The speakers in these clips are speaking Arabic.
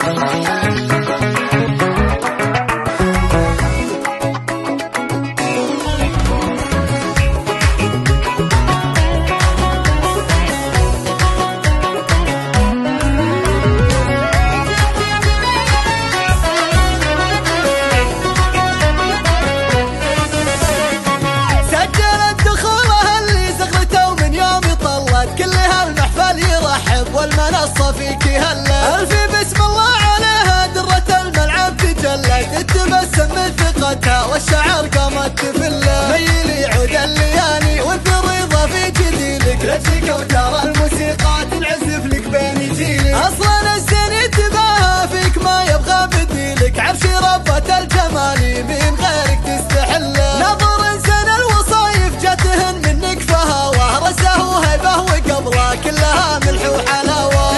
والمنصة فيك هلا ألف بسم الله عليها درة الملعب تجلت تتبسم من ثقتها والشعر قامت تفله ميلي عود الليالي وانت رضا في جديلك رجلك وترى الموسيقى تنعزف لك بين جيلك أصلا الزين يتباهى فيك ما يبغى بديلك عرشي ربة الجمال من غيرك تستحله نظر زين الوصايف جاتهن منك فهواه رسه وهيبه وقبله كلها ملح وحلاوه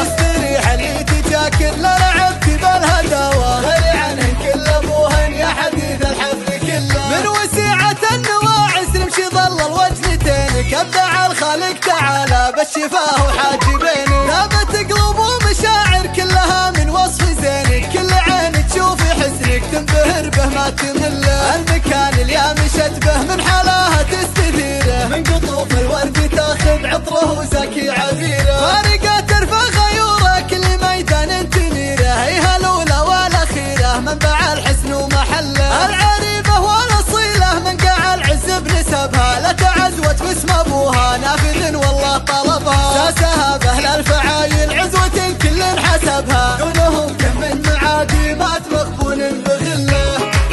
لا لعبت بالهداوة غير عنهن كل ابوهن يا حديث الحفل كله من وسيعة النواعس نمشي ظل الوجنتينك ابدع الخالق تعالى بالشفاه وحاجبينك ثابت قلوب ومشاعر كلها من وصف زينك كل عين تشوف حسنك تنبهر به ما تمله المكان اليامش به من حلاها تستثيره من قطوف الورد تاخذ عطره وزكي عبيره فارقة ترفع غيوره كل ميدان هيها الأولى والأخيرة منبع الحسن ومحله العريبة والأصيلة من قاع العز بنسبها لا تعزوت باسم أبوها نافذ والله طلبها ساسها بأهل الفعايل عزوة كل حسبها دونهم كم من معادي مات مغبون بغله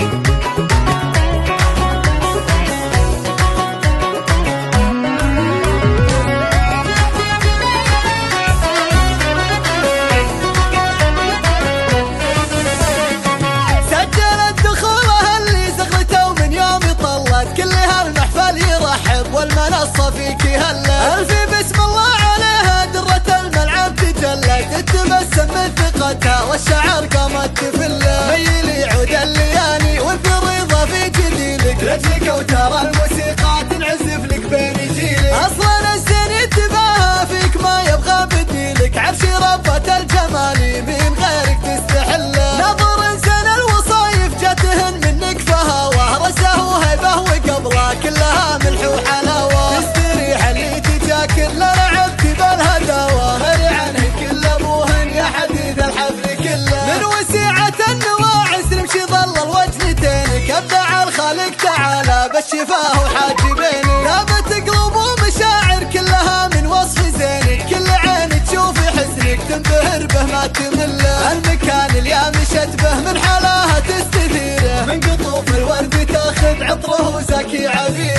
والمنصة فيك هلا ألف بسم الله عليها درة الملعب تجلت تتبسم من ثقتها والشعر قامت تفله ميلي عود الليالي وانت رضا في جديلك رجلك وترى الموسيقى تنعزف لك بين جيلك أصلا الزين يتباهى فيك ما يبغى بديلك عرشي ربة الجمال من غيرك تستحله نظر زين الوصايف جاتهن منك فهواه رسه وهيبه وقبله كلها ملح وحلاوه تستريح اللي تجاكر لا لعبت بالهداوه غير عنهن كل ابوهن يا حديث الحفل كله من وسيعة النواعس نمشي ظل الوجنتينك ابدع الخالق تعالى بالشفاه وحاجبينك ثابت قلوب ومشاعر كلها من وصف زينك كل عين تشوف حسنك تنبهر به ما تمله المكان اليامش به من حلاها تستثيره من قطوف الورد تاخذ عطره وزكي عبير